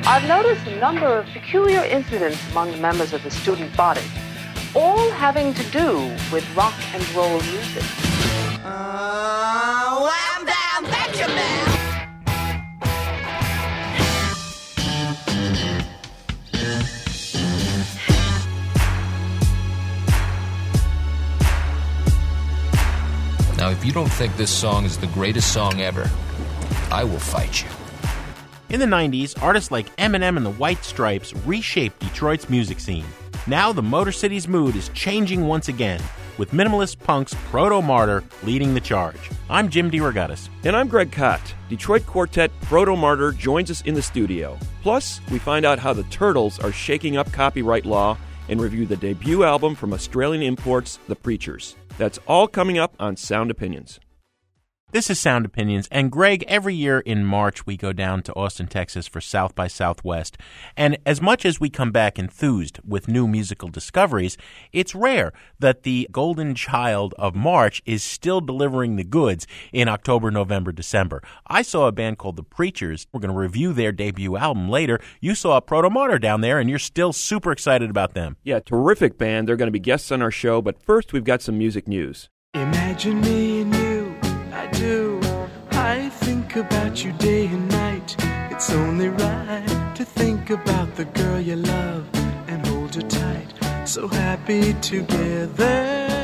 I've noticed a number of peculiar incidents among the members of the student body, all having to do with rock and roll music. Wham bam, betcha bam! Now, if you don't think this song is the greatest song ever, I will fight you. In the 90s, artists like Eminem and the White Stripes reshaped Detroit's music scene. Now the Motor City's mood is changing once again, with minimalist punks Proto Martyr leading the charge. I'm Jim DeRogatis. And I'm Greg Kot. Detroit quartet Proto Martyr joins us in the studio. Plus, we find out how the Turtles are shaking up copyright law and review the debut album from Australian imports, The Preachers. That's all coming up on Sound Opinions. This is Sound Opinions, and Greg, every year in March we go down to Austin, Texas for South by Southwest, and as much as we come back enthused with new musical discoveries, it's rare that the golden child of March is still delivering the goods in October, November, December. I saw a band called The Preachers. We're going to review their debut album later. You saw Proto Martyr down there, and you're still super excited about them. Yeah, terrific band. They're going to be guests on our show, but first we've got some music news. Imagine me and you. I think about you day and night. It's only right to think about the girl you love and hold her tight. So happy together.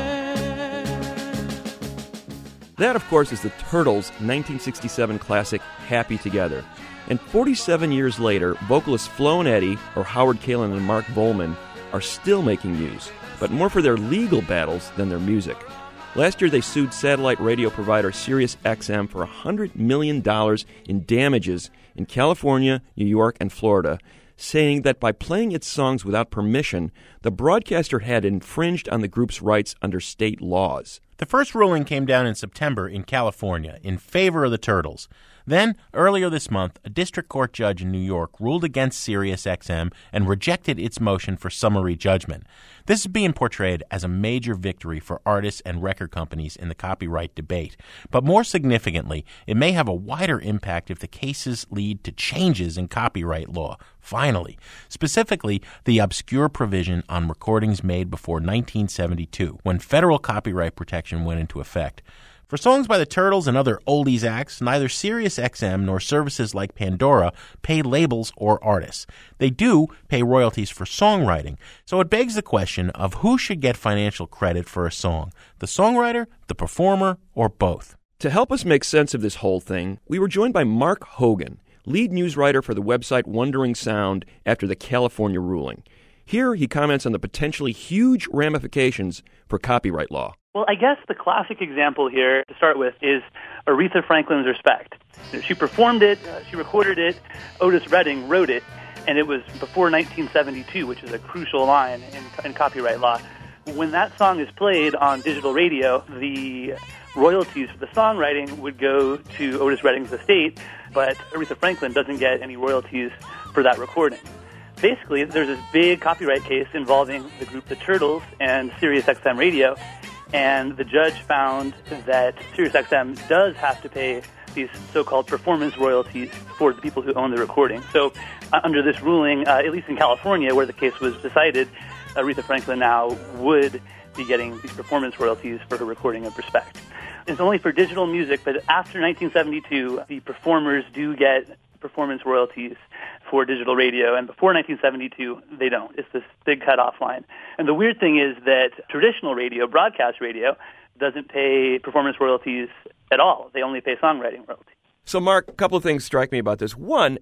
That, of course, is the Turtles' 1967 classic, Happy Together. And 47 years later, vocalists Flo and Eddie, or Howard Kaylan and Mark Volman, are still making news, but more for their legal battles than their music. Last year, they sued satellite radio provider SiriusXM for $100 million in damages in California, New York, and Florida, saying that by playing its songs without permission, the broadcaster had infringed on the group's rights under state laws. The first ruling came down in September in California in favor of the Turtles. Then, earlier this month, a district court judge in New York ruled against SiriusXM and rejected its motion for summary judgment. This is being portrayed as a major victory for artists and record companies in the copyright debate. But more significantly, it may have a wider impact if the cases lead to changes in copyright law, finally. Specifically, the obscure provision on recordings made before 1972, when federal copyright protection went into effect. For songs by the Turtles and other oldies acts, neither SiriusXM nor services like Pandora pay labels or artists. They do pay royalties for songwriting, so it begs the question of who should get financial credit for a song, the songwriter, the performer, or both. To help us make sense of this whole thing, we were joined by Mark Hogan, lead news writer for the website Wandering Sound after the California ruling. Here he comments on the potentially huge ramifications for copyright law. Well, I guess the classic example here to start with is Aretha Franklin's Respect. She performed it, she recorded it, Otis Redding wrote it, and it was before 1972, which is a crucial line in copyright law. When that song is played on digital radio, the royalties for the songwriting would go to Otis Redding's estate, but Aretha Franklin doesn't get any royalties for that recording. Basically, there's this big copyright case involving the group The Turtles and SiriusXM Radio, and the judge found that SiriusXM does have to pay these so-called performance royalties for the people who own the recording. So under this ruling, at least in California where the case was decided, Aretha Franklin now would be getting these performance royalties for her recording of Respect. It's only for digital music, but after 1972, the performers do get performance royalties for digital radio, and before 1972, they don't. It's this big cutoff line. And the weird thing is that traditional radio, broadcast radio, doesn't pay performance royalties at all. They only pay songwriting royalties. So, Mark, a couple of things strike me about this. One,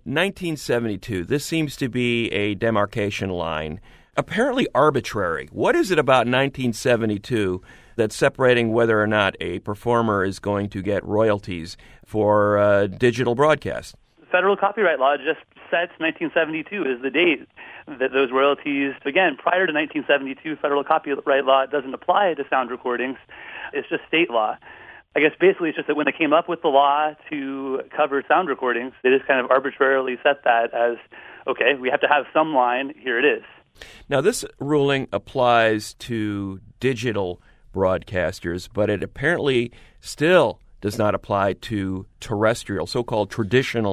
1972. This seems to be a demarcation line, apparently arbitrary. What is it about 1972 that's separating whether or not a performer is going to get royalties for digital broadcast? Federal copyright law just sets 1972 as the date that those royalties, again, prior to 1972, federal copyright law doesn't apply to sound recordings. It's just state law. I guess basically it's just that when they came up with the law to cover sound recordings, they just kind of arbitrarily set that as, okay, we have to have some line, here it is. Now, this ruling applies to digital broadcasters, but it apparently still does not apply to terrestrial, so-called traditional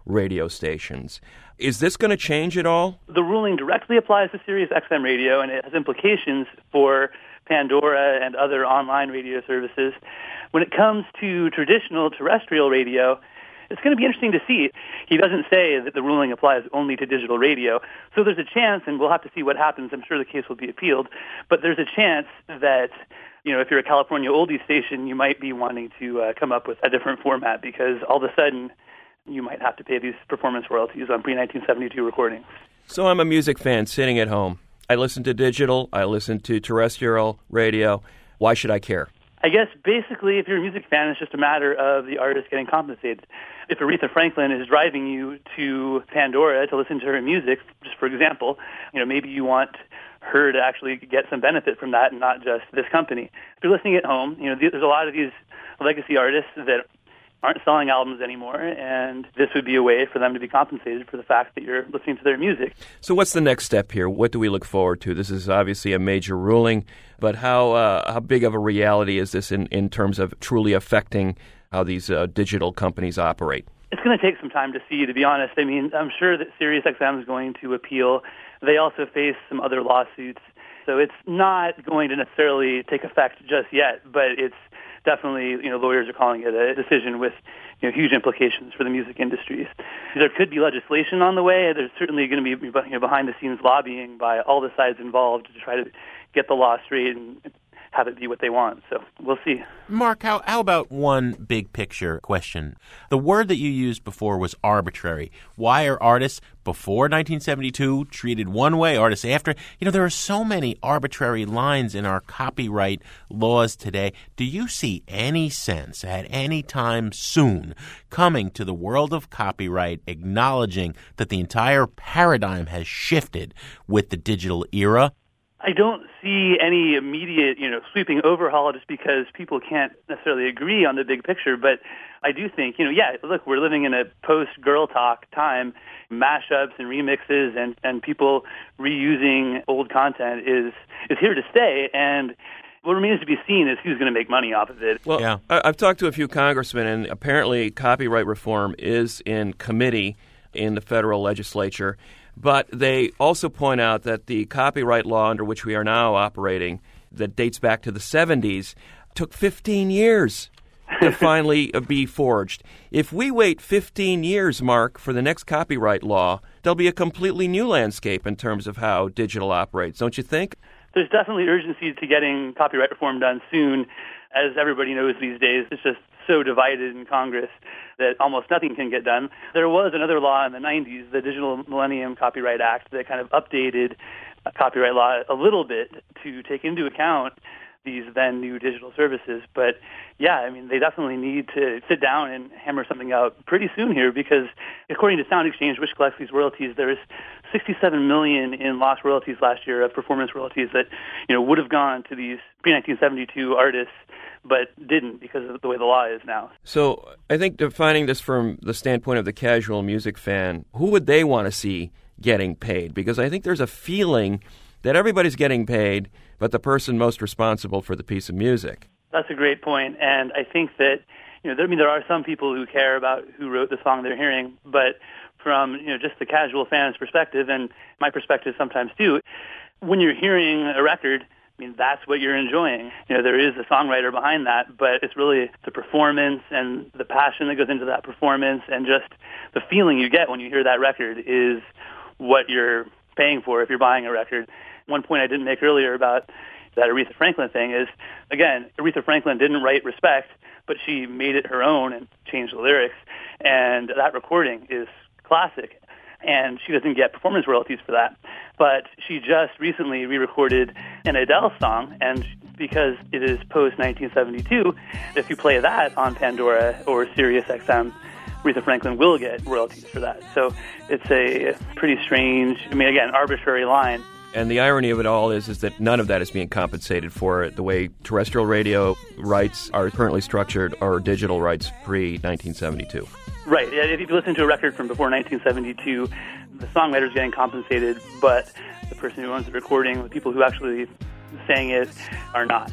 radio stations. Is this going to change at all? The ruling directly applies to Sirius XM radio, and it has implications for Pandora and other online radio services. When it comes to traditional terrestrial radio, it's going to be interesting to see. He doesn't say that the ruling applies only to digital radio. So there's a chance, and we'll have to see what happens. I'm sure the case will be appealed. But there's a chance that, if you're a California oldie station, you might be wanting to come up with a different format because all of a sudden you might have to pay these performance royalties on pre-1972 recordings. So I'm a music fan sitting at home. I listen to digital. I listen to terrestrial radio. Why should I care? I guess basically if you're a music fan, it's just a matter of the artist getting compensated. If Aretha Franklin is driving you to Pandora to listen to her music, just for example, maybe you want her to actually get some benefit from that and not just this company. If you're listening at home, there's a lot of these legacy artists that aren't selling albums anymore, and this would be a way for them to be compensated for the fact that you're listening to their music. So what's the next step here? What do we look forward to? This is obviously a major ruling, but how big of a reality is this in terms of truly affecting how these digital companies operate? It's going to take some time to see, to be honest. I mean, I'm sure that SiriusXM is going to appeal. They also face some other lawsuits, so it's not going to necessarily take effect just yet, but it's definitely, lawyers are calling it a decision with, huge implications for the music industries. There could be legislation on the way. There's certainly going to be, behind-the-scenes lobbying by all the sides involved to try to get the law straight and have it be what they want. So we'll see. Mark, how about one big picture question? The word that you used before was arbitrary. Why are artists before 1972 treated one way, artists after? There are so many arbitrary lines in our copyright laws today. Do you see any sense at any time soon coming to the world of copyright acknowledging that the entire paradigm has shifted with the digital era? I don't see any immediate, sweeping overhaul just because people can't necessarily agree on the big picture. But I do think, look, we're living in a post-Girl Talk time. Mashups and remixes and people reusing old content is here to stay. And what remains to be seen is who's going to make money off of it. Well, yeah. I've talked to a few congressmen, and apparently copyright reform is in committee in the federal legislature. But they also point out that the copyright law under which we are now operating, that dates back to the 70s, took 15 years to finally be forged. If we wait 15 years, Mark, for the next copyright law, there'll be a completely new landscape in terms of how digital operates, don't you think? There's definitely urgency to getting copyright reform done soon. As everybody knows these days, it's just so divided in Congress that almost nothing can get done. There was another law in the 90s, the Digital Millennium Copyright Act, that kind of updated copyright law a little bit to take into account these then new digital services. But yeah, they definitely need to sit down and hammer something out pretty soon here because according to Sound Exchange, which collects these royalties, there's $67 million in lost royalties last year of performance royalties that, would have gone to these pre-1972 artists but didn't because of the way the law is now. So I think defining this from the standpoint of the casual music fan, who would they want to see getting paid? Because I think there's a feeling that everybody's getting paid, but the person most responsible for the piece of music. That's a great point, and I think that there are some people who care about who wrote the song they're hearing, but from just the casual fan's perspective, and my perspective sometimes too, when you're hearing a record, that's what you're enjoying. There is a songwriter behind that, but it's really the performance and the passion that goes into that performance and just the feeling you get when you hear that record is what you're paying for if you're buying a record. One point I didn't make earlier about that Aretha Franklin thing is, again, Aretha Franklin didn't write Respect, but she made it her own and changed the lyrics, and that recording is classic. And she doesn't get performance royalties for that. But she just recently re-recorded an Adele song, and because it is post-1972, if you play that on Pandora or SiriusXM, Aretha Franklin will get royalties for that. So it's a pretty strange, again, arbitrary line. And the irony of it all is that none of that is being compensated for the way terrestrial radio rights are currently structured or digital rights pre-1972. Right. If you listen to a record from before 1972, the songwriter's getting compensated, but the person who owns the recording, the people who actually sang it, are not.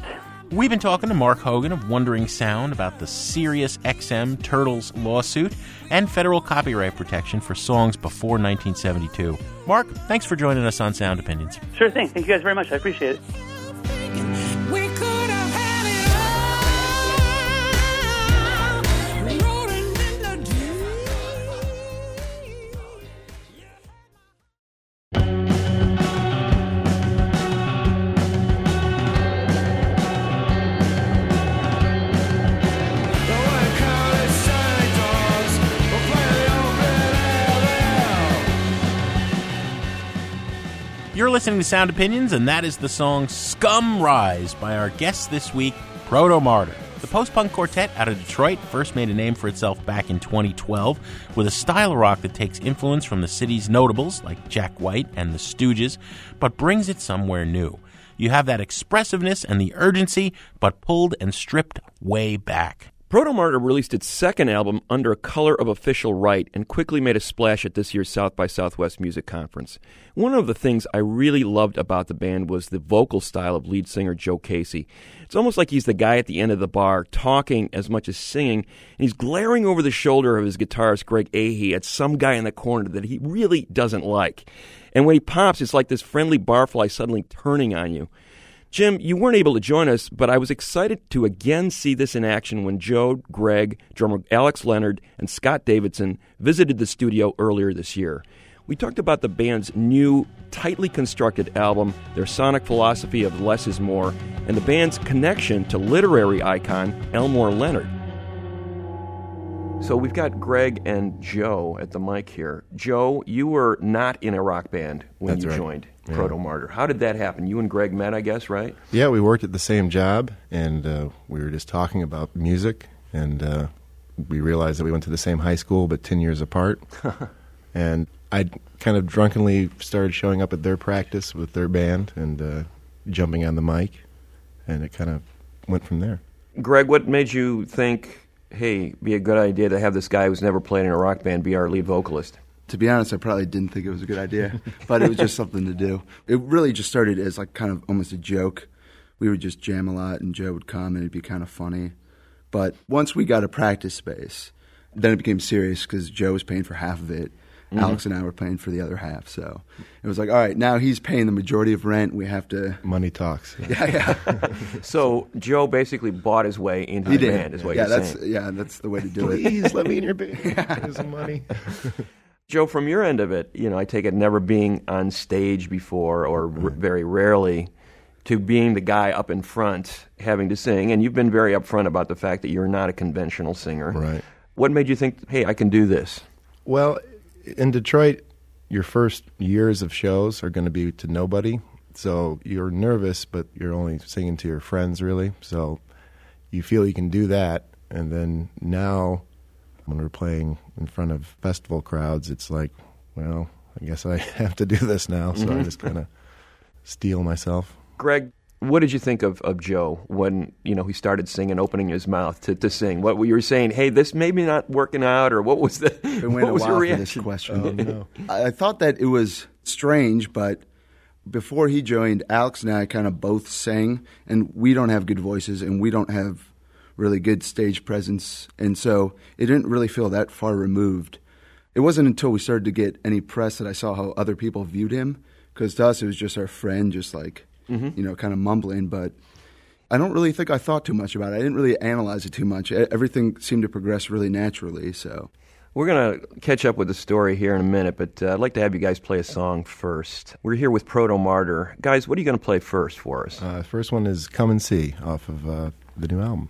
We've been talking to Mark Hogan of Wandering Sound about the Sirius XM Turtles lawsuit and federal copyright protection for songs before 1972. Mark, thanks for joining us on Sound Opinions. Sure thing. Thank you guys very much. I appreciate it. We could have had it all, rolling in the deep. You're listening to Sound Opinions, and that is the song Scum Rise by our guest this week, Proto Martyr. The post-punk quartet out of Detroit first made a name for itself back in 2012 with a style of rock that takes influence from the city's notables like Jack White and the Stooges, but brings it somewhere new. You have that expressiveness and the urgency, but pulled and stripped way back. Proto Martyr released its second album under a color of official right and quickly made a splash at this year's South by Southwest Music Conference. One of the things I really loved about the band was the vocal style of lead singer Joe Casey. It's almost like he's the guy at the end of the bar talking as much as singing, and he's glaring over the shoulder of his guitarist Greg Ahey at some guy in the corner that he really doesn't like. And when he pops, it's like this friendly barfly suddenly turning on you. Jim, you weren't able to join us, but I was excited to again see this in action when Joe, Greg, drummer Alex Leonard, and Scott Davidson visited the studio earlier this year. We talked about the band's new, tightly constructed album, their sonic philosophy of less is more, and the band's connection to literary icon Elmore Leonard. So we've got Greg and Joe at the mic here. Joe, you were not in a rock band when you joined Proto Martyr. How did that happen? You and Greg met, I guess, right? Yeah, we worked at the same job, and we were just talking about music, and we realized that we went to the same high school but 10 years apart. And I kind of drunkenly started showing up at their practice with their band and jumping on the mic, and it kind of went from there. Greg, what made you think, hey, be a good idea to have this guy who's never played in a rock band be our lead vocalist? To be honest, I probably didn't think it was a good idea, but it was just something to do. It really just started as like kind of almost a joke. We would just jam a lot, and Joe would come, and it'd be kind of funny. But once we got a practice space, then it became serious because Joe was paying for half of it. Mm-hmm. Alex and I were paying for the other half. So it was like, all right, now he's paying the majority of rent. We have to... Money talks. Yeah. So Joe basically bought his way into the band, is what you're saying. Yeah, that's the way to do it. Please let me in your band. Here's some money. Joe, from your end of it, I take it never being on stage before or very rarely to being the guy up in front having to sing, and you've been very upfront about the fact that you're not a conventional singer. Right. What made you think, hey, I can do this? Well, in Detroit, your first years of shows are going to be to nobody, so you're nervous, but you're only singing to your friends, really. So you feel you can do that, and then now when we're playing in front of festival crowds, it's like, well, I guess I have to do this now, so I just kind of steel myself. Greg, what did you think of Joe when he started singing, opening his mouth to sing? What you were saying? Hey, this may be not working out, or what was It went what was a your while reaction? for this question. Oh, no. I thought that it was strange, but before he joined, Alex and I kind of both sang, and we don't have good voices, and we don't have really good stage presence, and so it didn't really feel that far removed. It wasn't until we started to get any press that I saw how other people viewed him, because to us it was just our friend, just like, kind of mumbling, but I don't really think I thought too much about it. I didn't really analyze it too much. Everything seemed to progress really naturally, so... We're going to catch up with the story here in a minute, but I'd like to have you guys play a song first. We're here with Proto Martyr. Guys, what are you going to play first for us? First one is Come and See off of the new album.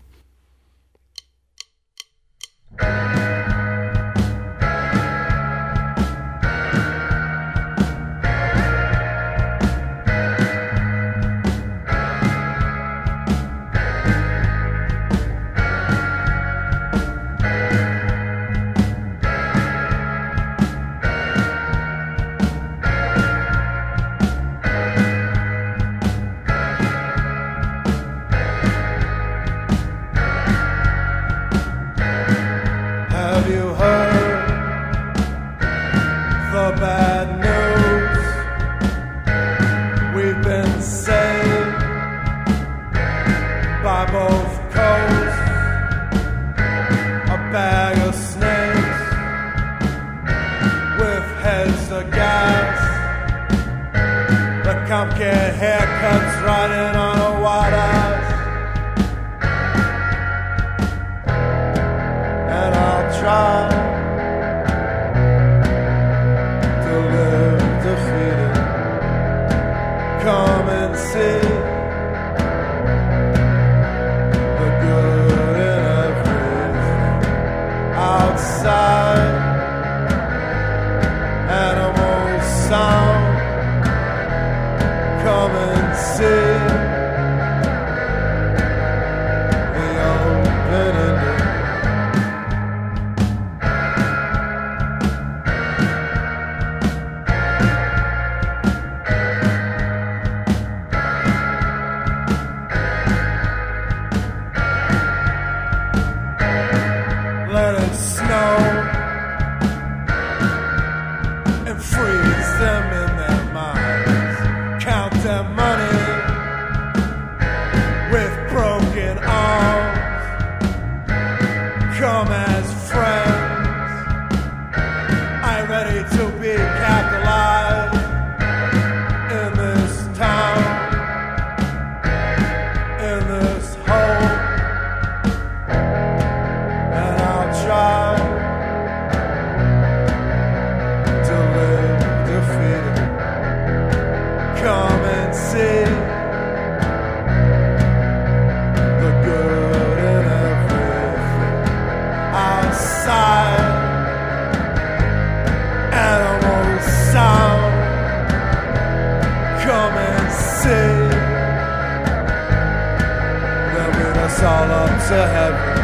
get haircuts running on a water. And I'll try to live defeated. Come and see the good in everything outside. Animal sound. Come and see the open-ended. Let it snow and freeze them in their minds. Count their money with broken arms. Come as friends. I'm ready to be capitalized in this town, in this hole. And I'll try to live defeated. Come and see the good in everything outside. Animal sound. Come and see. They'll lead us all up to heaven.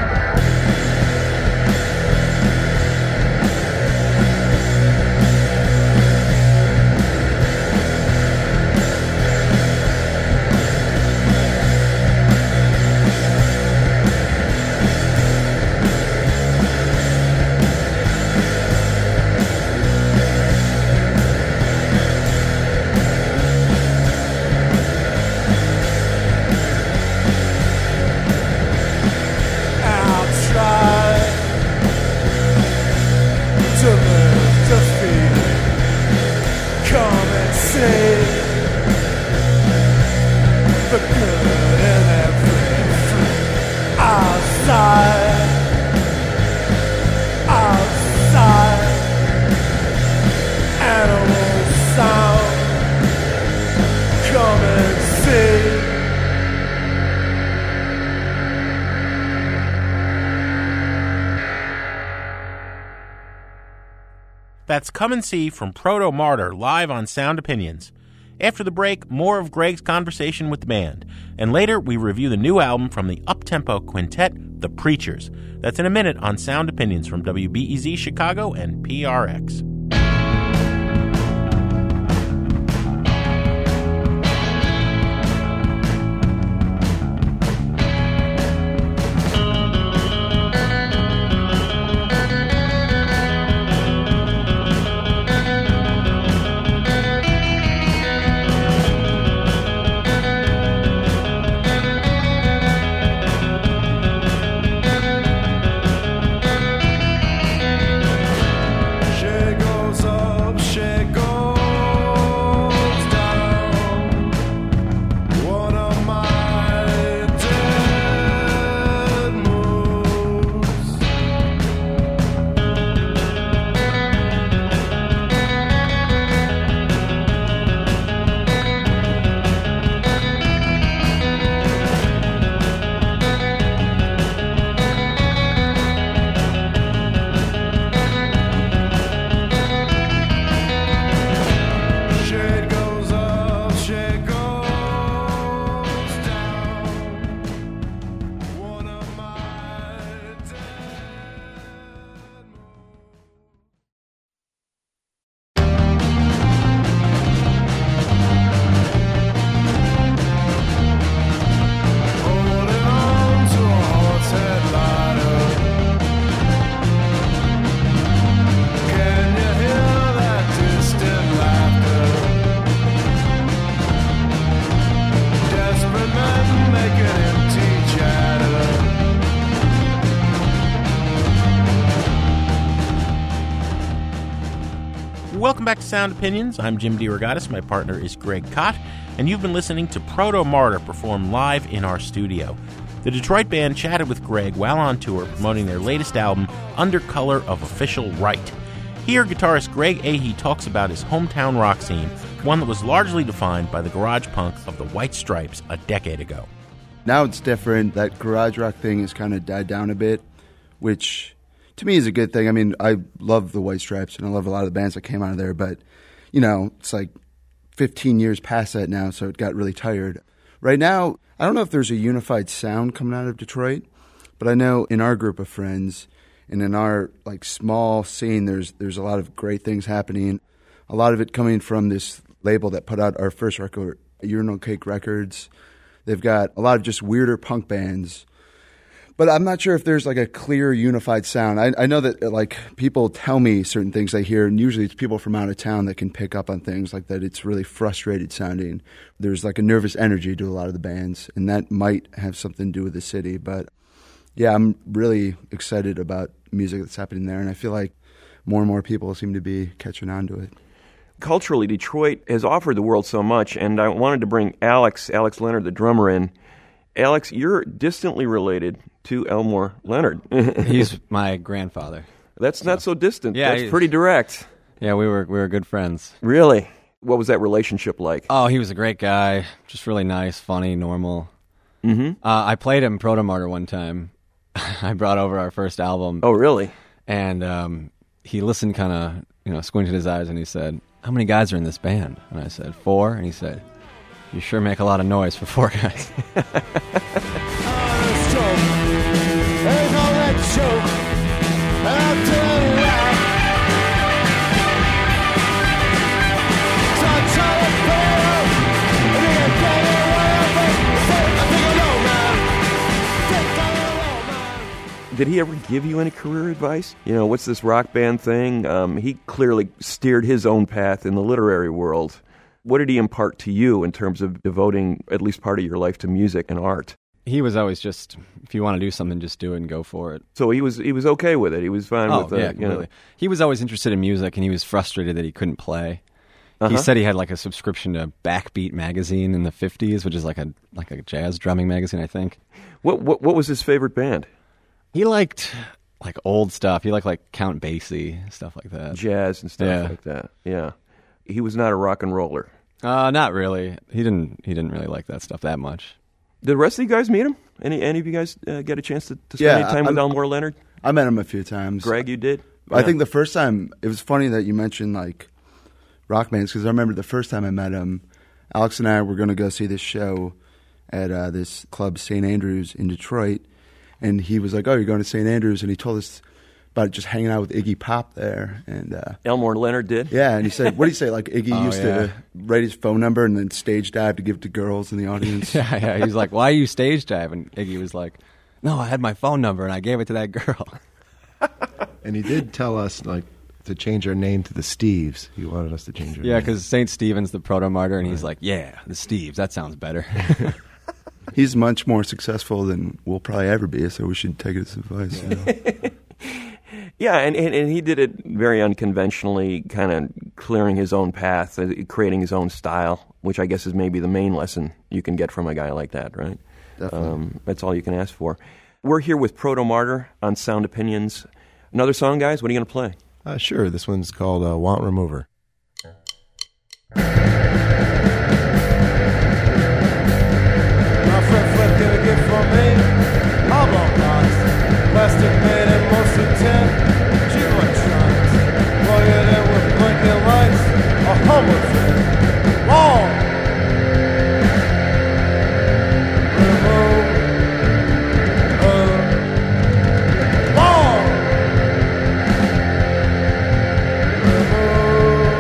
That's Come and See from Proto Martyr, live on Sound Opinions. After the break, more of Greg's conversation with the band. And later, we review the new album from the up-tempo quintet, The Preachers. That's in a minute on Sound Opinions from WBEZ Chicago and PRX. Welcome back to Sound Opinions. I'm Jim DeRogatis. My partner is Greg Kot. and you've been listening to Proto Martyr perform live in our studio. The Detroit band chatted with Greg while on tour promoting their latest album, Under Color of Official Right. Here, guitarist Greg Ahey talks about his hometown rock scene, one that was largely defined by the garage punk of the White Stripes a decade ago. Now it's different. That garage rock thing has kind of died down a bit, which to me is a good thing. I mean, I love the White Stripes, and I love a lot of the bands that came out of there, but, you know, it's like 15 years past that now, so it got really tired. Right now, I don't know if there's a unified sound coming out of Detroit, but I know in our group of friends and in our like small scene, there's a lot of great things happening. A lot of it coming from this label that put out our first record, Urinal Cake Records. They've got a lot of just weirder punk bands. But I'm not sure if there's like a clear unified sound. I know that like people tell me certain things I hear, and usually it's people from out of town that can pick up on things like that. It's really frustrated sounding. There's like a nervous energy to a lot of the bands, and that might have something to do with the city. But yeah, I'm really excited about music that's happening there, and I feel like more and more people seem to be catching on to it. Culturally, Detroit has offered the world so much, and I wanted to bring Alex Leonard, the drummer, in. Alex, you're distantly related to Elmore Leonard. He's my grandfather. That's not so distant. Yeah, that's pretty direct. Yeah, we were good friends. Really? What was that relationship like? Oh, he was a great guy. Just really nice, funny, normal. Mm-hmm. I played him Proto Martyr one time. I brought over our first album. Oh, really? And he listened kind of, squinted his eyes, and he said, "How many guys are in this band?" And I said, 4. And he said, "You sure make a lot of noise for 4 guys." Did he ever give you any career advice? What's this rock band thing? He clearly steered his own path in the literary world. What did he impart to you in terms of devoting at least part of your life to music and art? He was always just, if you want to do something, just do it and go for it. So he was okay with it. He was fine with it. Yeah, completely. He was always interested in music, and he was frustrated that he couldn't play. He said he had like a subscription to Backbeat magazine in the 50s, which is like a jazz drumming magazine, I think. What was his favorite band? He liked like old stuff. He liked like Count Basie, stuff like that. Jazz and stuff like that. Yeah. He was not a rock and roller. Not really. He didn't really like that stuff that much. Did the rest of you guys meet him? Any of you guys get a chance to spend any time with Elmore Leonard? I met him a few times. Greg, you did? I think the first time, it was funny that you mentioned like rock bands, because I remember the first time I met him, Alex and I were going to go see this show at this club, St. Andrews in Detroit, and he was like, "Oh, you're going to St. Andrews," and he told us about just hanging out with Iggy Pop there. And Elmore Leonard did? Yeah, and he said, what did he say? Like Iggy used to write his phone number and then stage dive to give it to girls in the audience. Yeah. He was like, "Why are you stage dive?" And Iggy was like, "No, I had my phone number and I gave it to that girl." And he did tell us like to change our name to the Steves. He wanted us to change our name. Yeah, because St. Stephen's the Proto Martyr, and he's like, "Yeah, the Steves, that sounds better." He's much more successful than we'll probably ever be, so we should take his advice. Yeah, and he did it very unconventionally, kind of clearing his own path, creating his own style, which I guess is maybe the main lesson you can get from a guy like that, right? Definitely. That's all you can ask for. We're here with Proto Martyr on Sound Opinions. Another song, guys? What are you going to play? Sure. This one's called Want Remover. Plastic made and mostly tin. Cheap electronics. Plug it in with blinking lights. A humble thing. Long. Remove. Long. Remove.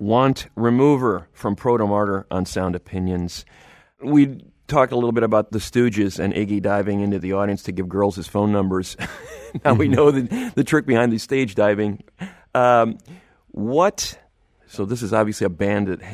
Want Remover from Proto-Martyr on Sound Opinions. We talked a little bit about the Stooges and Iggy diving into the audience to give girls his phone numbers. Now we know the trick behind the stage diving. So this is obviously a band that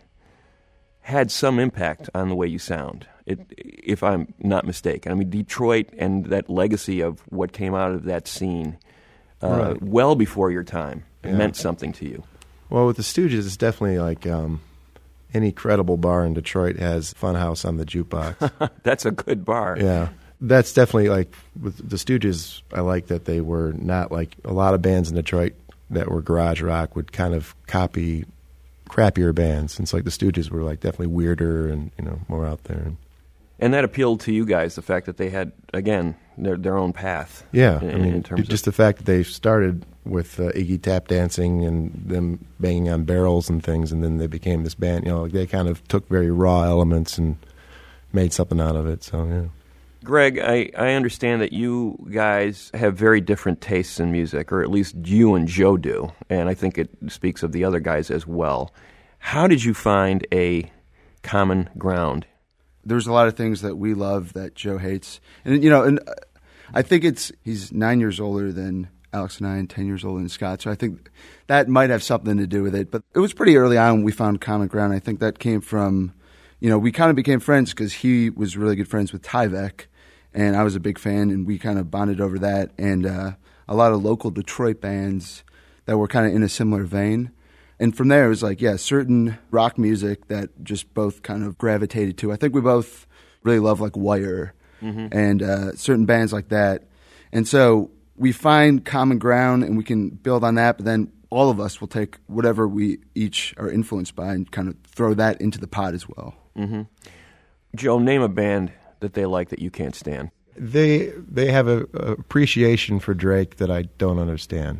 had some impact on the way you sound, if I'm not mistaken. I mean, Detroit and that legacy of what came out of that scene Right. well before your time meant something to you. Well, with the Stooges, it's definitely like any credible bar in Detroit has Funhouse on the jukebox. That's a good bar. Yeah. That's definitely like with the Stooges, I like that they were not like a lot of bands in Detroit that were garage rock would kind of copy crappier bands. And it's like the Stooges were like definitely weirder and, more out there. And that appealed to you guys, the fact that they had, again, their own path. Yeah. In terms just the fact that they started with Iggy tap dancing and them banging on barrels and things, and then they became this band. They kind of took very raw elements and made something out of it. So, yeah. Greg, I understand that you guys have very different tastes in music, or at least you and Joe do, and I think it speaks of the other guys as well. How did you find a common ground? There's a lot of things that we love that Joe hates. And I think he's 9 years older than Alex and I and 10 years older than Scott. So I think that might have something to do with it. But it was pretty early on when we found common ground. I think that came from, we kind of became friends because he was really good friends with Tyvek, and I was a big fan, and we kind of bonded over that. And a lot of local Detroit bands that were kind of in a similar vein. And from there, it was like, certain rock music that just both kind of gravitated to. I think we both really love like Wire and certain bands like that. And so we find common ground and we can build on that, but then all of us will take whatever we each are influenced by and kind of throw that into the pot as well. Mm-hmm. Joe, name a band that they like that you can't stand. They have a appreciation for Drake that I don't understand.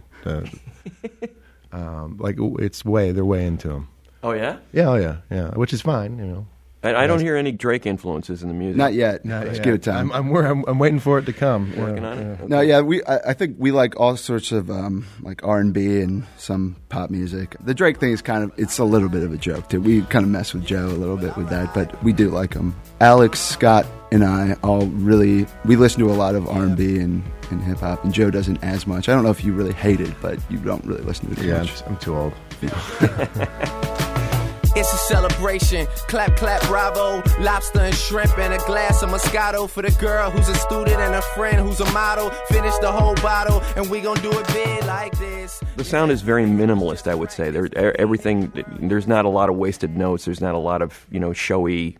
They're way into him. Oh yeah? Yeah, which is fine, I don't hear any Drake influences in the music. Not yet. Let's give it time. I'm waiting for it to come. Working on it. Okay. No, I think we like all sorts of like R&B and some pop music. The Drake thing is it's a little bit of a joke too. We kind of mess with Joe a little bit with that, but we do like him. Alex, Scott, and I we listen to a lot of R&B and hip hop, and Joe doesn't as much. I don't know if you really hate it, but you don't really listen to it too much. I'm too old. It's a celebration. Clap, clap, bravo. Lobster and shrimp and a glass of Moscato for the girl who's a student and a friend who's a model. Finish the whole bottle and we gon' do it big like this. The sound is very minimalist, I would say. There's not a lot of wasted notes. There's not a lot of, showy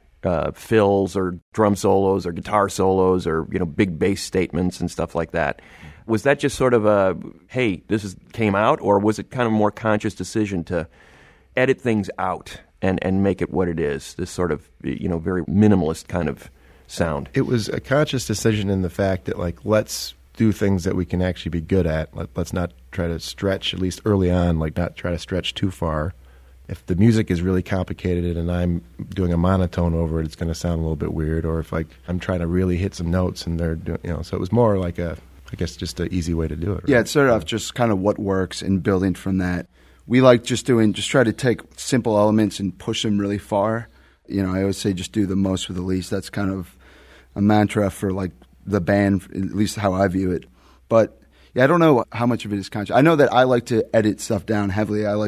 fills or drum solos or guitar solos or, big bass statements and stuff like that. Was that just sort of a, hey, came out, or was it kind of a more conscious decision to edit things out and make it what it is, this sort of, very minimalist kind of sound? It was a conscious decision in the fact that, let's do things that we can actually be good at. Let's not try to stretch, at least early on, not try to stretch too far. If the music is really complicated and I'm doing a monotone over it, it's going to sound a little bit weird. Or if, I'm trying to really hit some notes and they're doing, so it was more like just an easy way to do it. Right? Yeah, it started off just kind of what works and building from that. We like just try to take simple elements and push them really far. I always say just do the most with the least. That's kind of a mantra for the band, at least how I view it. But I don't know how much of it is conscious. I know that I like to edit stuff down heavily. I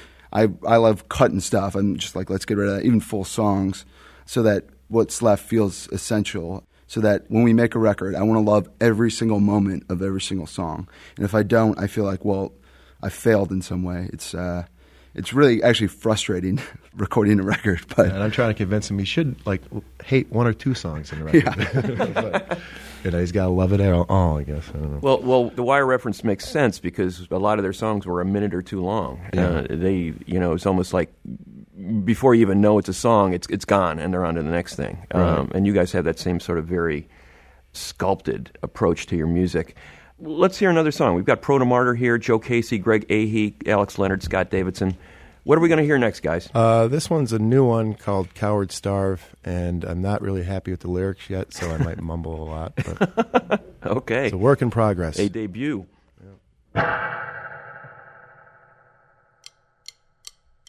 love cutting stuff. I'm just let's get rid of that, even full songs, so that what's left feels essential. So that when we make a record, I want to love every single moment of every single song. And if I don't, I feel I failed in some way. It's really actually frustrating recording a record. But and I'm trying to convince him he should hate one or two songs in the record. Yeah. He's got to love it all, I guess. I don't know. Well, the Wire reference makes sense because a lot of their songs were a minute or two long. Yeah. It's almost like before you even know it's a song, it's gone and they're on to the next thing. Right. And you guys have that same sort of very sculpted approach to your music. Let's hear another song. We've got Proto-Martyr here, Joe Casey, Greg Ahey, Alex Leonard, Scott Davidson. What are we going to hear next, guys? This one's a new one called Coward Starve, and I'm not really happy with the lyrics yet, so I might mumble a lot. But okay. It's a work in progress. A debut. Yeah. A debut.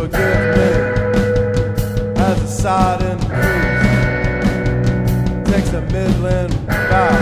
forgive me as a side increase takes a midland bow.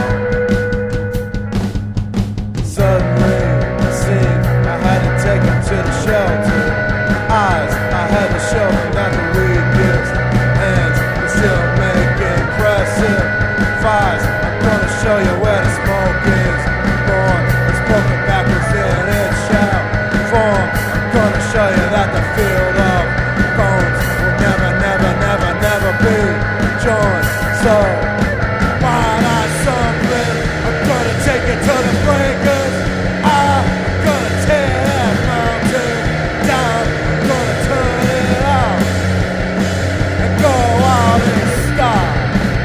Suddenly it seemed I had to take him to the shelter. Eyes, I had to show him that the weed gives. Hands, they still make impressive fires. I'm gonna show you where the smoke is. Born and spoken backwards in its shell form. I'm gonna show you that the field of bones will never, never, never, never be joined. So why not something? I'm gonna take it to the breakers. I'm gonna tear that mountain down. I'm gonna turn it out and go out in style.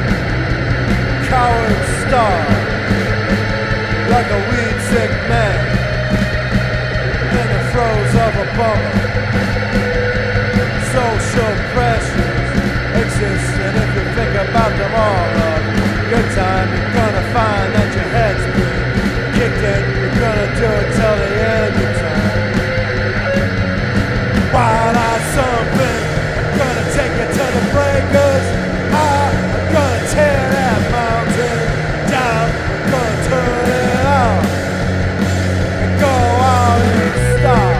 Coward star, like a weed sick man in the throes of a bummer. Social pressures exist, and if you think about them all of good time, you're gonna find that your head's been kicked in. You're gonna do it till the end of time. Why not something? I'm gonna take it to the breakers. I'm gonna tear that mountain down. I'm gonna turn it out and go out in style.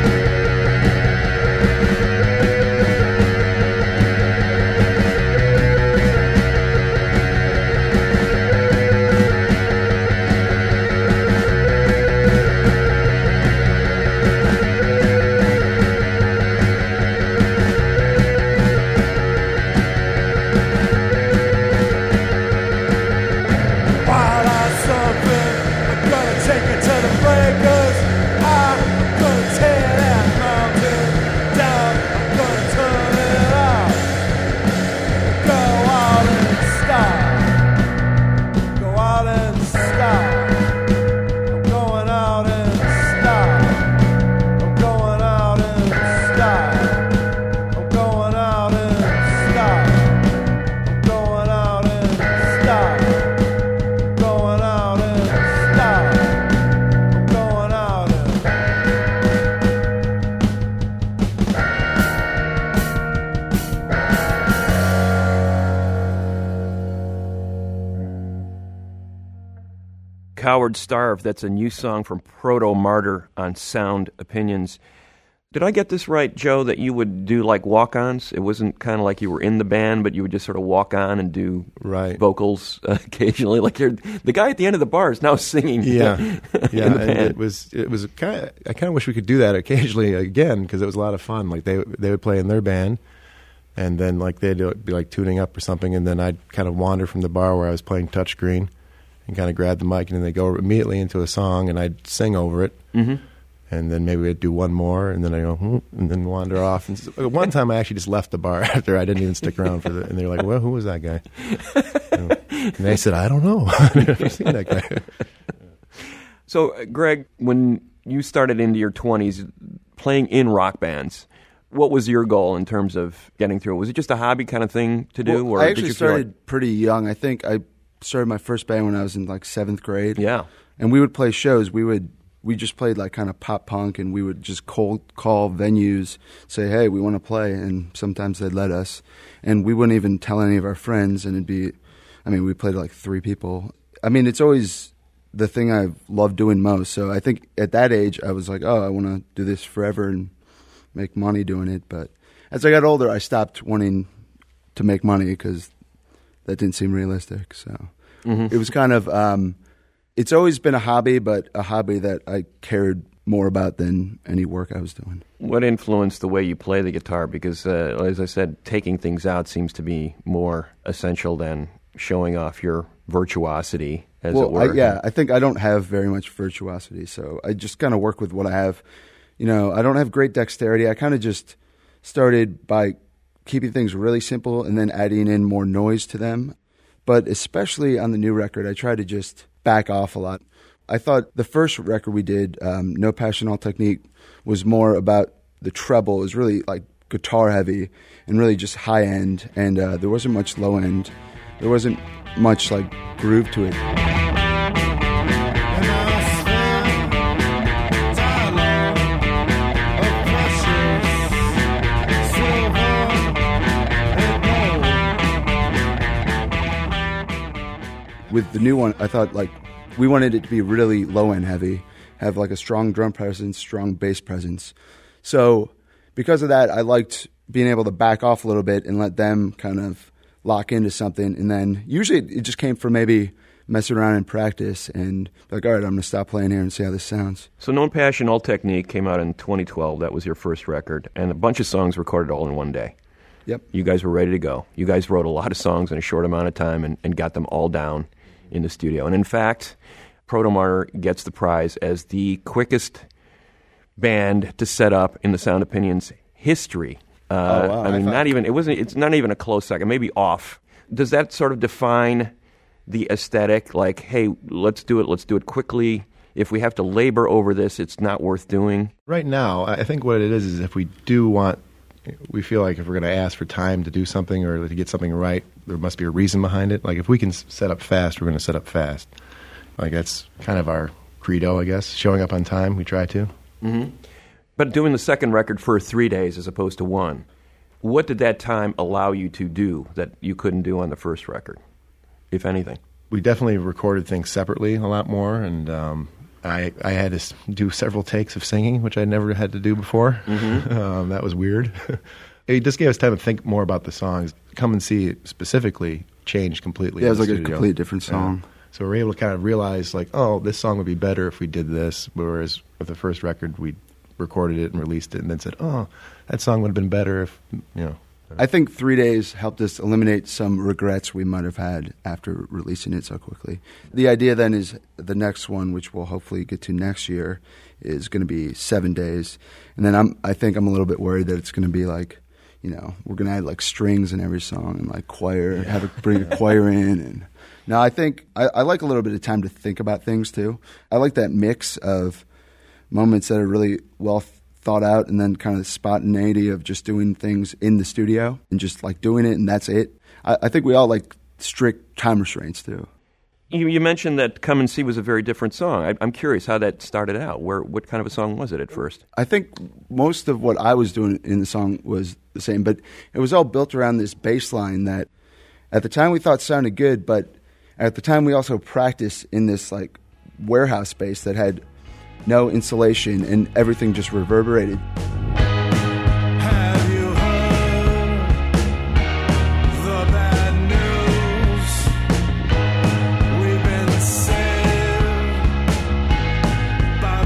Coward Starve, that's a new song from Proto Martyr on Sound Opinions. Did I get this right, Joe, that you would do like walk-ons? It wasn't kind of like you were in the band, but you would just sort of walk on and do vocals occasionally? Like the guy at the end of the bar is now singing in the band. It was kind of, I kind of wish we could do that occasionally again, because it was a lot of fun. Like they would play in their band, and then like they'd be like tuning up or something, and then I'd kind of wander from the bar where I was playing touchscreen and kind of grab the mic, and then they go immediately into a song, and I'd sing over it, and then maybe I'd do one more, and then I go, and then wander off. And one time I actually just left the bar after I didn't even stick around for and they're like, well, who was that guy? And they said, I don't know. I've never seen that guy. So, Greg, when you started into your 20s playing in rock bands, what was your goal in terms of getting through? Was it just a hobby kind of thing to do? Well, or I actually did you started pretty young. I think I started my first band when I was in like 7th grade. Yeah. And we would play shows. We just played like kind of pop punk, and we would just cold call venues, say, hey, we want to play, and sometimes they'd let us. And we wouldn't even tell any of our friends, and we played like 3 people. I mean, it's always the thing I've loved doing most. So I think at that age, I was like, oh, I want to do this forever and make money doing it. But as I got older, I stopped wanting to make money because that didn't seem realistic. So it was kind of, it's always been a hobby, but a hobby that I cared more about than any work I was doing. What influenced the way you play the guitar? Because, as I said, taking things out seems to be more essential than showing off your virtuosity, as it were. I think I don't have very much virtuosity, so I just kind of work with what I have. You know, I don't have great dexterity. I kind of just started by keeping things really simple and then adding in more noise to them. But especially on the new record, I try to just back off a lot. I thought the first record we did, No Passion, All Technique, was more about the treble. It was really like guitar heavy and really just high end, and there wasn't much low end. There wasn't much like groove to it. With the new one, I thought like we wanted it to be really low end heavy, have like a strong drum presence, strong bass presence. So because of that, I liked being able to back off a little bit and let them kind of lock into something. And then usually it just came from maybe messing around in practice and like, all right, I'm going to stop playing here and see how this sounds. So No Passion, All Technique came out in 2012. That was your first record. And a bunch of songs recorded all in one day. Yep. You guys were ready to go. You guys wrote a lot of songs in a short amount of time and got them all down in the studio. And in fact, Protomartyr gets the prize as the quickest band to set up in the Sound Opinions history. Wow. I mean, it's not even a close second, maybe off. Does that sort of define the aesthetic? Like, hey, let's do it quickly. If we have to labor over this, it's not worth doing. Right now, I think what it is if we feel like if we're going to ask for time to do something or to get something right, there must be a reason behind it. Like if we can set up fast, we're going to set up fast. Like that's kind of our credo, I guess. Showing up on time, we try to. Mm-hmm. But doing the second record for 3 days as opposed to one, what did that time allow you to do that you couldn't do on the first record, if anything? We definitely recorded things separately a lot more, and I had to do several takes of singing, which I never had to do before. Mm-hmm. That was weird. It just gave us time to think more about the songs. Come and See specifically changed completely. Yeah, it was like studio. a complete different song. So we were able to kind of realize, like, oh, this song would be better if we did this, whereas with the first record, we recorded it and released it and then said, oh, that song would have been better if, you know. I think 3 days helped us eliminate some regrets we might have had after releasing it so quickly. The idea then is the next one, which we'll hopefully get to next year, is going to be 7 days. And then I think I'm a little bit worried that it's going to be like, you know, we're going to add like strings in every song and like choir, bring a choir in. And now I think I like a little bit of time to think about things too. I like that mix of moments that are really well thought out and then kind of the spontaneity of just doing things in the studio and just like doing it and that's it. I think we all like strict time restraints too. You mentioned that Come and See was a very different song. I'm curious how that started out. What kind of a song was it at first? I think most of what I was doing in the song was the same, but it was all built around this bass line that at the time we thought sounded good, but at the time we also practiced in this like warehouse space that had no insulation and everything just reverberated. Have you heard the bad news? We've been saved by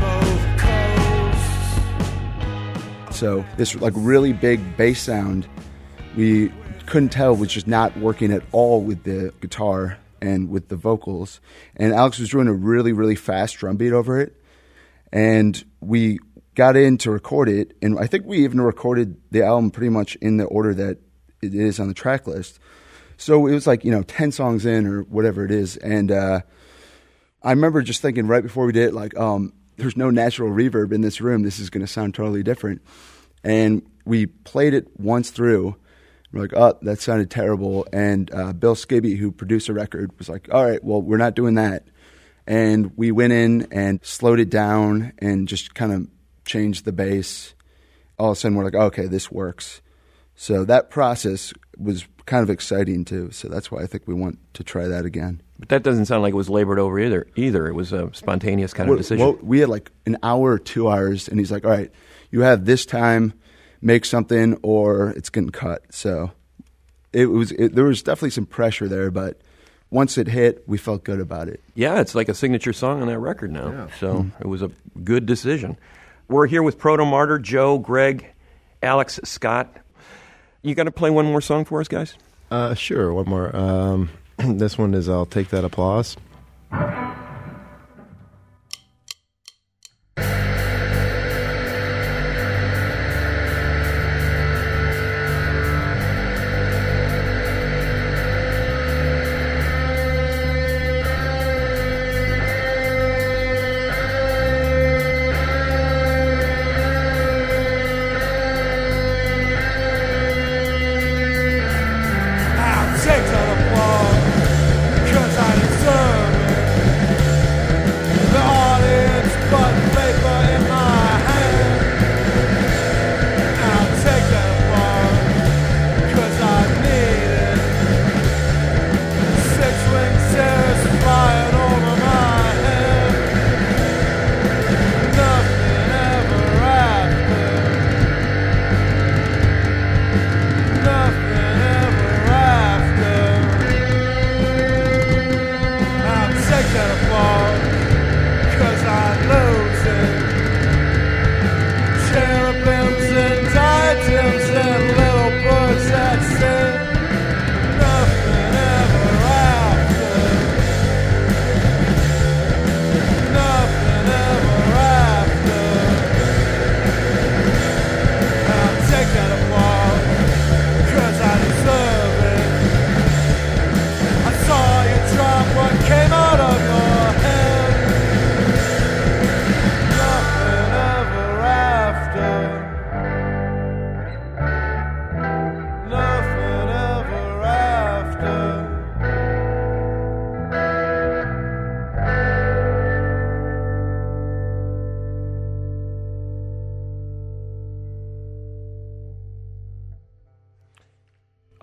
both coasts. So this like really big bass sound, we couldn't tell was just not working at all with the guitar and with the vocals. And Alex was doing a really, really fast drum beat over it. And we got in to record it, and I think we even recorded the album pretty much in the order that it is on the track list. So it was like, 10 songs in or whatever it is. And I remember just thinking right before we did it, like, there's no natural reverb in this room. This is going to sound totally different. And we played it once through. We're like, oh, that sounded terrible. And Bill Skibby, who produced the record, was like, all right, well, we're not doing that. And we went in and slowed it down and just kind of changed the bass. All of a sudden, we're like, okay, this works. So that process was kind of exciting, too. So that's why I think we want to try that again. But that doesn't sound like it was labored over either. It was a spontaneous kind of decision. Well, we had like an hour or 2 hours, and he's like, all right, you have this time, make something, or it's getting cut. So there was definitely some pressure there, but once it hit, we felt good about it. Yeah, it's like a signature song on that record now. Yeah. So It was a good decision. We're here with Protomartyr, Joe, Greg, Alex, Scott. You got to play one more song for us, guys? Sure, one more. This one is I'll Take That Applause. I'll take that applause, 'cause I deserve it.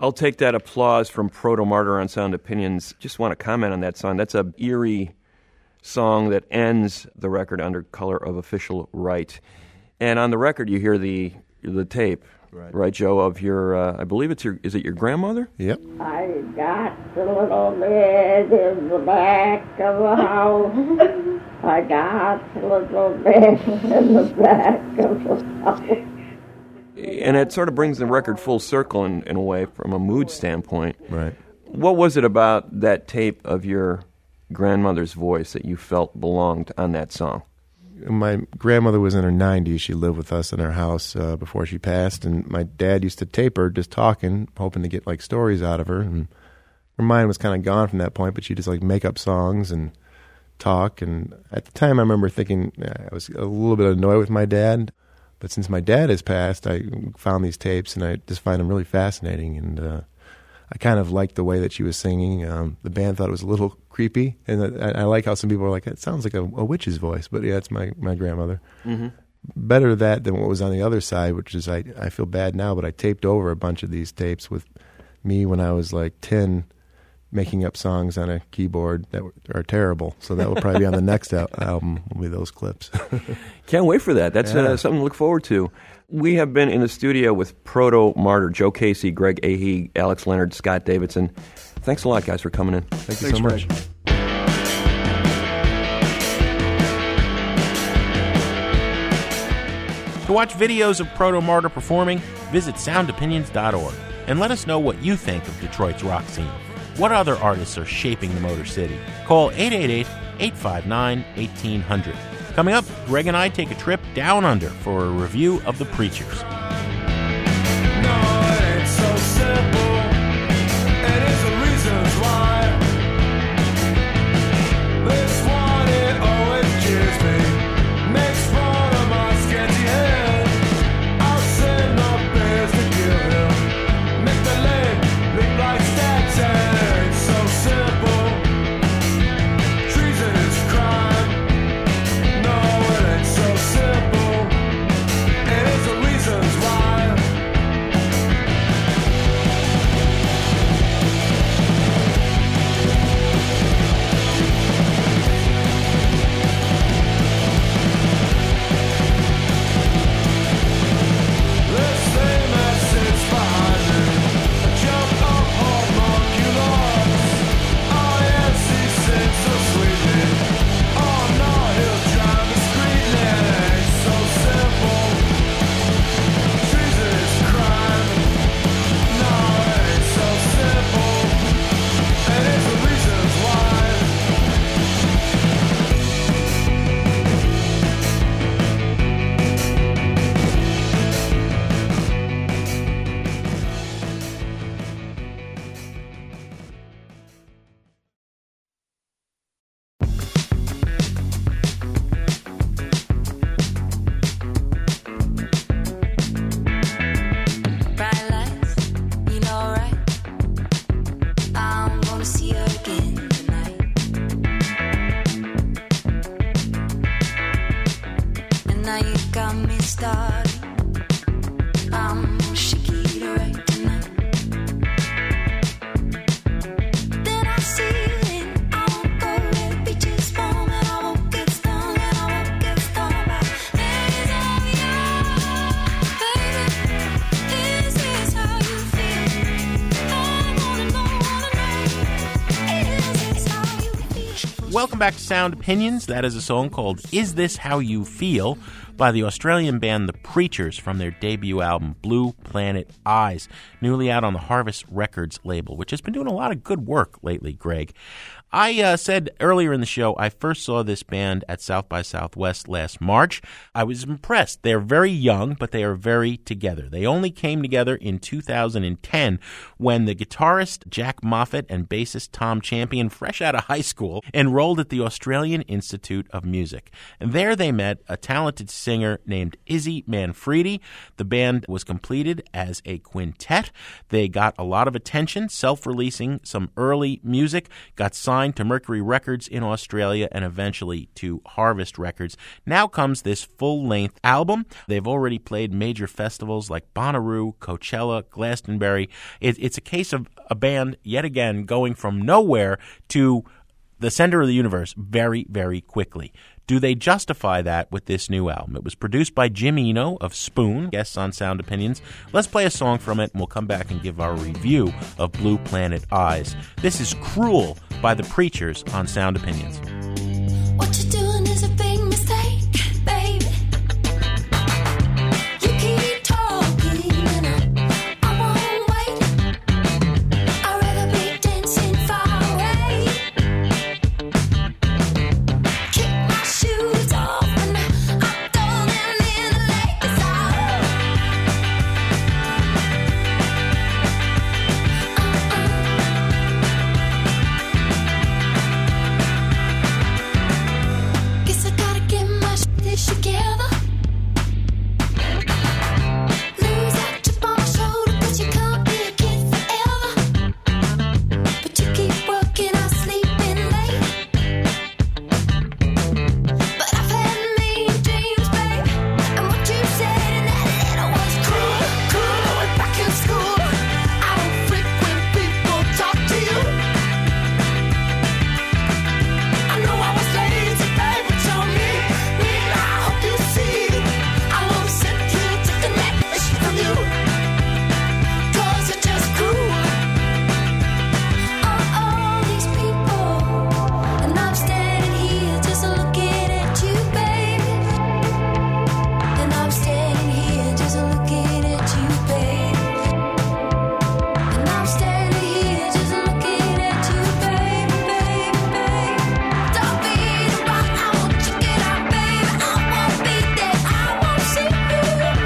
I'll take that applause from Proto Martyr on Sound Opinions. Just want to comment on that song. That's a eerie song that ends the record under color of official right. And on the record, you hear the tape, right, Joe, of your, I believe is it your grandmother? Yep. I got a little bed in the back of the house. I got a little bed in the back of the house. And it sort of brings the record full circle in a way from a mood standpoint. Right. What was it about that tape of your grandmother's voice that you felt belonged on that song? My grandmother was in her 90s. She lived with us in our house before she passed, and my dad used to tape her just talking, hoping to get like stories out of her. And her mind was kind of gone from that point, but she'd just like make up songs and talk. And at the time, I remember thinking I was a little bit annoyed with my dad. But since my dad has passed, I found these tapes, and I just find them really fascinating. And I kind of liked the way that she was singing. The band thought it was a little creepy, and I like how some people are like, it sounds like a witch's voice. But yeah, it's my grandmother. Mm-hmm. Better that than what was on the other side, which is I feel bad now, but I taped over a bunch of these tapes with me when I was like 10, making up songs on a keyboard that are terrible. So that will probably be on the next album, will be those clips. Can't wait for that. That's something to look forward to. We have been in the studio with Proto Martyr, Joe Casey, Greg Ahee, Alex Leonard, Scott Davidson. Thanks a lot, guys, for coming in. Thank you so much. To watch videos of Proto Martyr performing, visit soundopinions.org and let us know what you think of Detroit's rock scene. What other artists are shaping the Motor City? Call 888-859-1800. Coming up, Greg and I take a trip down under for a review of The Preachers. Welcome back to Sound Opinions. That is a song called Is This How You Feel by the Australian band The Preachers from their debut album Blue Planet Eyes, newly out on the Harvest Records label, which has been doing a lot of good work lately, Greg. I said earlier in the show I first saw this band at South by Southwest last March. I was impressed. They're very young, but they are very together. They only came together in 2010 when the guitarist Jack Moffat and bassist Tom Champion, fresh out of high school, enrolled at the Australian Institute of Music. And there they met a talented singer named Izzy Manfredi. The band was completed as a quintet. They got a lot of attention, self-releasing some early music, got signed to Mercury Records in Australia and eventually to Harvest Records. Now comes this full-length album. They've already played major festivals like Bonnaroo, Coachella, Glastonbury. It's a case of a band, yet again, going from nowhere to the center of the universe very, very quickly. Do they justify that with this new album? It was produced by Jim Eno of Spoon, guests on Sound Opinions. Let's play a song from it, and we'll come back and give our review of Blue Planet Eyes. This is Cruel by The Preachers on Sound Opinions. What you're doing is a big mistake, baby. You keep talking and I won't wait. I'd rather be dancing far away. Kick my shoes off and I throw them in the lake. Guess I gotta get my shit together. Lose that chip on my shoulder, 'cause you can't be a kid forever. But you keep working, I'm sleeping late. But I've had mean dreams, babe. And what you said in that letter was cruel, cruel. I was back in school. I don't freak when people talk to you. I know I was lazy, babe, but you're me. I hope you see. I won't sit here taking that shit from you. 'Cause you're just cruel. All these people. And I'm standing here just looking at you, baby. And I'm standing here just looking at you, baby. And I'm standing here just looking at you, baby, baby, baby. Don't be the rock, I won't check it out, baby. I won't be there, I won't see you.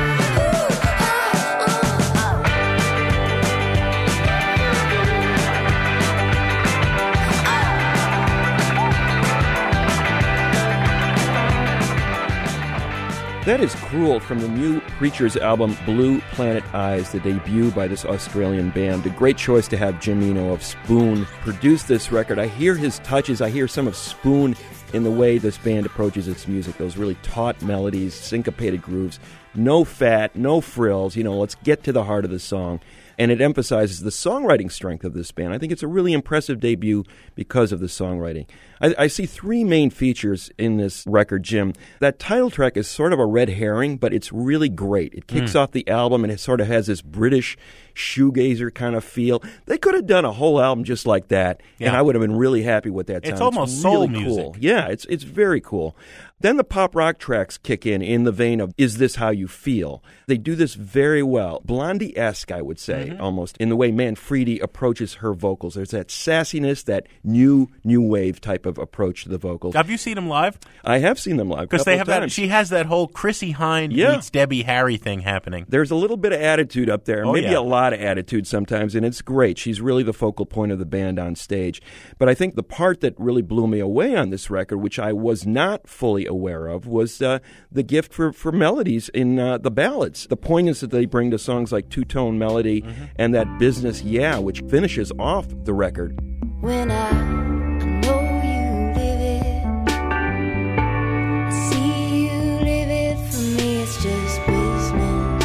That is Cruel from the new Preachers album Blue Planet Eyes, the debut by this Australian band. A great choice to have Jim Eno of Spoon produce this record. I hear his touches, I hear some of Spoon in the way this band approaches its music, those really taut melodies, syncopated grooves, no fat, no frills, let's get to the heart of the song. And it emphasizes the songwriting strength of this band. I think it's a really impressive debut because of the songwriting. I see three main features in this record, Jim. That title track is sort of a red herring, but it's really great. It kicks off the album, and it sort of has this British shoegazer kind of feel. They could have done a whole album just like that, and I would have been really happy with that sound. It's almost really soul cool. music. Yeah, it's very cool. Then the pop rock tracks kick in the vein of Is This How You Feel? They do this very well. Blondie-esque, I would say, almost, in the way Manfredi approaches her vocals. There's that sassiness, that new wave type of approach to the vocals. Have you seen them live? I have seen them live. Because they have that. She has that whole Chrissy Hynde meets Debbie Harry thing happening. There's a little bit of attitude up there, maybe a lot of attitude sometimes, and it's great. She's really the focal point of the band on stage. But I think the part that really blew me away on this record, which I was not fully aware of, was the gift for melodies in the ballads. The poignance that they bring to songs like Two-Tone Melody and that Business Yeah, which finishes off the record. When I know you live it, I see you live it. For me, it's just business.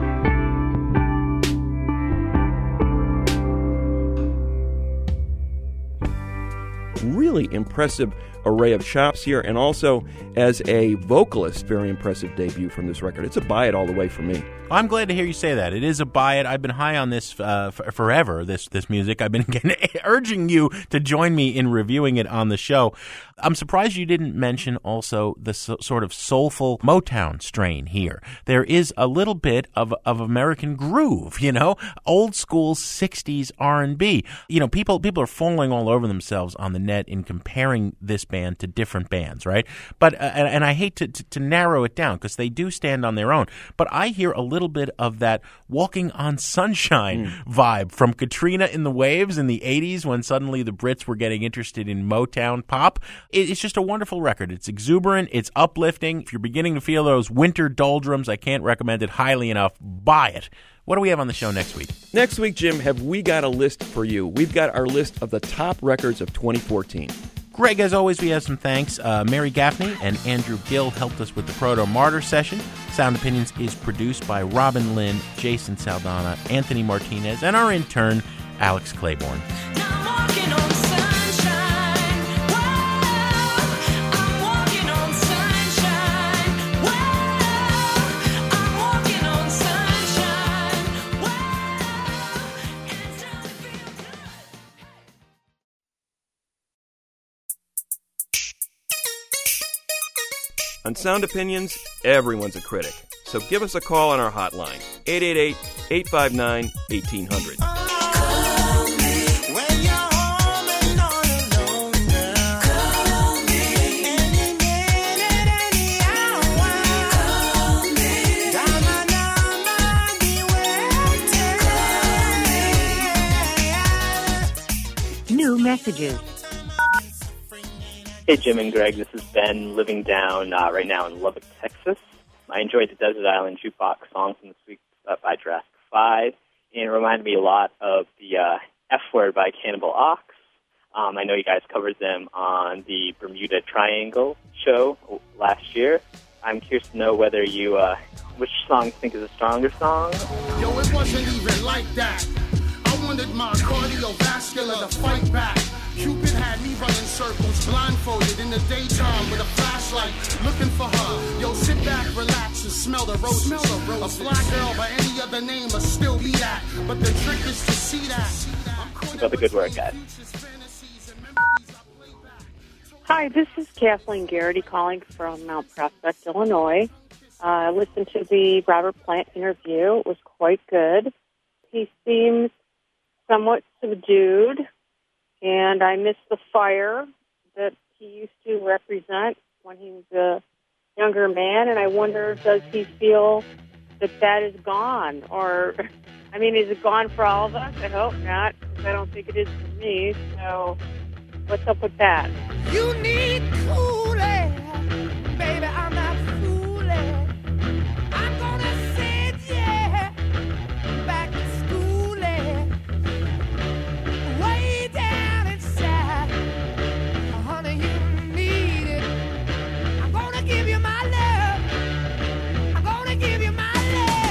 Really impressive array of chops here, and also as a vocalist, very impressive debut from this record. It's a buy it all the way for me. I'm glad to hear you say that. It is a buy it. I've been high on this forever, this music. I've been urging you to join me in reviewing it on the show. I'm surprised you didn't mention also the sort of soulful Motown strain here. There is a little bit of American groove, old school 60s R&B. People are falling all over themselves on the net in comparing this band to different bands, right? But and I hate to narrow it down because they do stand on their own. But I hear a little bit of that Walking on Sunshine vibe from Katrina in the Waves in the 80s when suddenly the Brits were getting interested in Motown pop. It's just a wonderful record. It's exuberant. It's uplifting. If you're beginning to feel those winter doldrums, I can't recommend it highly enough. Buy it. What do we have on the show next week? Next week, Jim, have we got a list for you? We've got our list of the top records of 2014. Greg, as always, we have some thanks. Mary Gaffney and Andrew Gill helped us with the Proto Martyr session. Sound Opinions is produced by Robin Lynn, Jason Saldana, Anthony Martinez, and our intern, Alex Claiborne. On Sound Opinions, everyone's a critic. So give us a call on our hotline, 888-859-1800. New messages. Hey, Jim and Greg, this is Ben, living down right now in Lubbock, Texas. I enjoyed the Desert Island Jukebox song from this week by Jurassic 5, and it reminded me a lot of the F Word by Cannibal Ox. I know you guys covered them on the Bermuda Triangle show last year. I'm curious to know whether you, which song you think is a stronger song? Yo, it wasn't even like that. I wanted my cardiovascular to fight back. Cupid had me running circles, blindfolded in the daytime with a flashlight, looking for her. Yo, sit back, relax, and smell the roses. A fly girl by any other name will still be that. But the trick is to see that. Keep up the good work, guys. Hi, this is Kathleen Garrity calling from Mount Prospect, Illinois. I listened to the Robert Plant interview. It was quite good. He seems somewhat subdued. And I miss the fire that he used to represent when he was a younger man. And I wonder, does he feel that that is gone? Or, I mean, is it gone for all of us? I hope not, because I don't think it is for me. So what's up with that? You need cooling, baby, I'm not fooling. I'm gonna send you back to schooling. Way down inside, honey, you need it. I'm gonna give you my love. I'm gonna give you my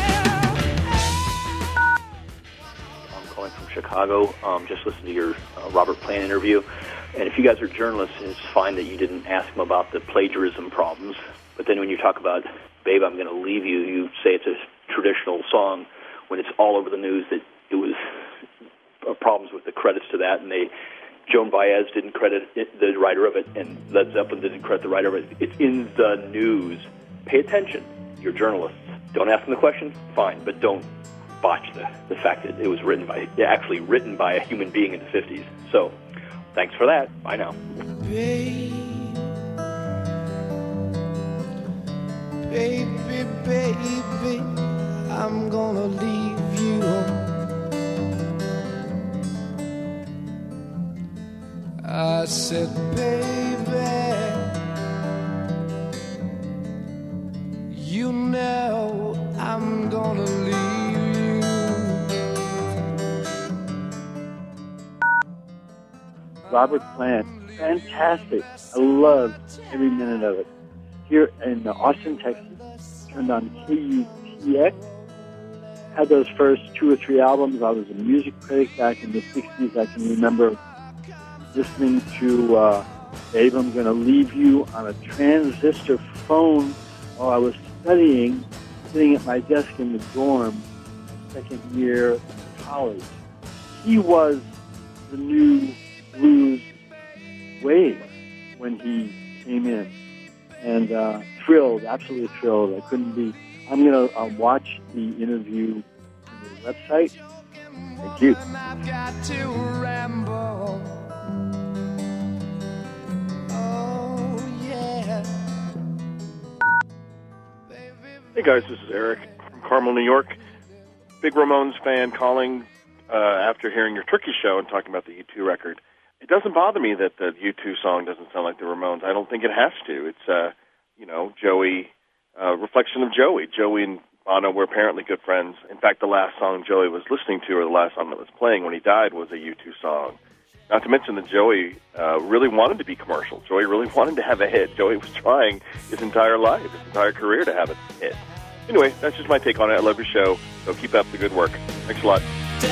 love. I'm calling from Chicago. Just listened to your Robert Plant interview. And if you guys are journalists, it's fine that you didn't ask him about the plagiarism problems. But then when you talk about, Babe, I'm going to leave you, you say it's a traditional song when it's all over the news that it was problems with the credits to that. And Joan Baez didn't credit the writer of it, and Led Zeppelin didn't credit the writer of it. It's in the news. Pay attention. You're journalists. Don't ask them the question, fine, but don't botch the fact that it was actually written by a human being in the 50s. So, thanks for that. Bye now. Baby, baby, I'm gonna leave you. I said, baby, you know I'm gonna leave you. Robert Plant, fantastic. I loved every minute of it. Here in Austin, Texas, turned on KUTX. Had those first 2 or 3 albums. I was a music critic back in the 60s. I can remember listening to Babe, I'm Gonna Leave You on a transistor phone while I was studying, sitting at my desk in the dorm, second year of college. He was the new blues wave when he came in. And thrilled, absolutely thrilled. I couldn't be. I'm going to watch the interview on the website. Thank you. I've got to ramble. Oh. Hey guys, this is Eric from Carmel, New York. Big Ramones fan calling after hearing your Turkey show and talking about the U2 record. It doesn't bother me that the U2 song doesn't sound like the Ramones. I don't think it has to. It's, Joey, reflection of Joey. Joey and Bono were apparently good friends. In fact, the last song Joey was listening to, or the last song that was playing when he died, was a U2 song. Not to mention that Joey really wanted to be commercial. Joey really wanted to have a hit. Joey was trying his entire life, his entire career to have a hit. Anyway, that's just my take on it. I love your show, so keep up the good work. Thanks a lot.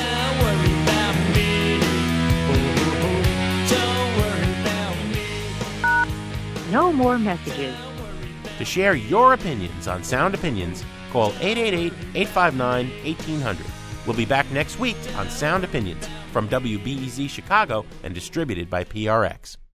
No more messages. To share your opinions on Sound Opinions, call 888-859-1800. We'll be back next week on Sound Opinions from WBEZ Chicago and distributed by PRX.